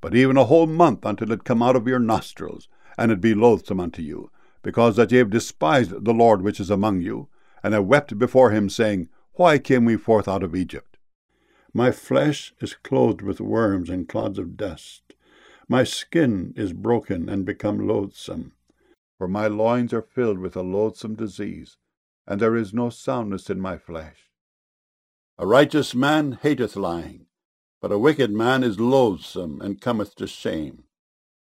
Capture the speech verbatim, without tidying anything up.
but even a whole month until it come out of your nostrils, and it be loathsome unto you, because that ye have despised the Lord which is among you, and have wept before him, saying, Why came we forth out of Egypt? My flesh is clothed with worms and clods of dust. My skin is broken and become loathsome. For my loins are filled with a loathsome disease, and there is no soundness in my flesh. A righteous man hateth lying, but a wicked man is loathsome and cometh to shame.